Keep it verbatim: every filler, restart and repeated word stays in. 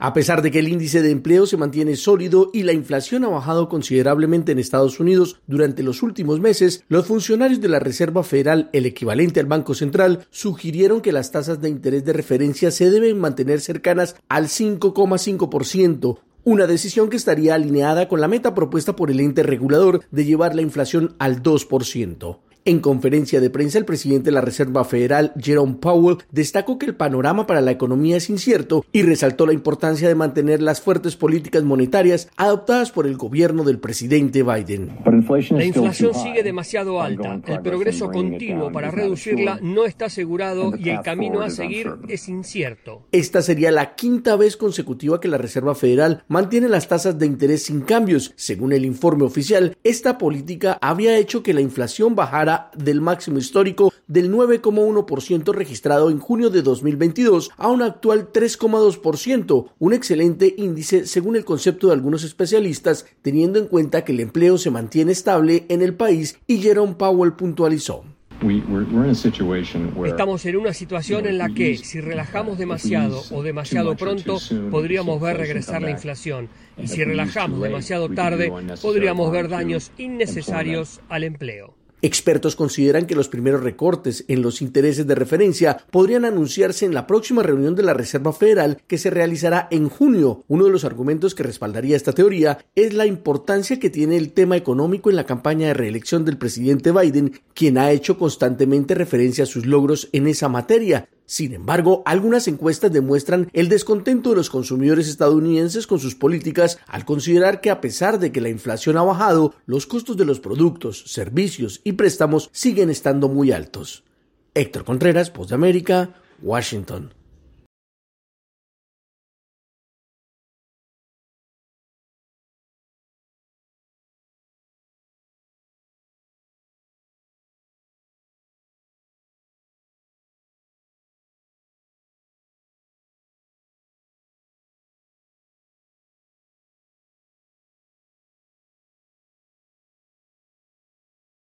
A pesar de que el índice de empleo se mantiene sólido y la inflación ha bajado considerablemente en Estados Unidos durante los últimos meses, los funcionarios de la Reserva Federal, el equivalente al Banco Central, sugirieron que las tasas de interés de referencia se deben mantener cercanas al cinco coma cinco por ciento, una decisión que estaría alineada con la meta propuesta por el ente regulador de llevar la inflación al dos por ciento. En conferencia de prensa, el presidente de la Reserva Federal, Jerome Powell, destacó que el panorama para la economía es incierto y resaltó la importancia de mantener las fuertes políticas monetarias adoptadas por el gobierno del presidente Biden. La inflación sigue demasiado alta. El progreso continuo para reducirla no está asegurado y el camino a seguir es incierto. Esta sería la quinta vez consecutiva que la Reserva Federal mantiene las tasas de interés sin cambios. Según el informe oficial, esta política había hecho que la inflación bajara del máximo histórico del nueve coma uno por ciento registrado en junio de dos mil veintidós a un actual tres coma dos por ciento, un excelente índice según el concepto de algunos especialistas, teniendo en cuenta que el empleo se mantiene estable en el país, y Jerome Powell puntualizó. Estamos en una situación en la que, si relajamos demasiado o demasiado pronto, podríamos ver regresar la inflación, y si relajamos demasiado tarde, podríamos ver daños innecesarios al empleo. Expertos consideran que los primeros recortes en los intereses de referencia podrían anunciarse en la próxima reunión de la Reserva Federal, que se realizará en junio. Uno de los argumentos que respaldaría esta teoría es la importancia que tiene el tema económico en la campaña de reelección del presidente Biden, quien ha hecho constantemente referencia a sus logros en esa materia. Sin embargo, algunas encuestas demuestran el descontento de los consumidores estadounidenses con sus políticas al considerar que, a pesar de que la inflación ha bajado, los costos de los productos, servicios y préstamos siguen estando muy altos. Héctor Contreras, Voz de América, Washington.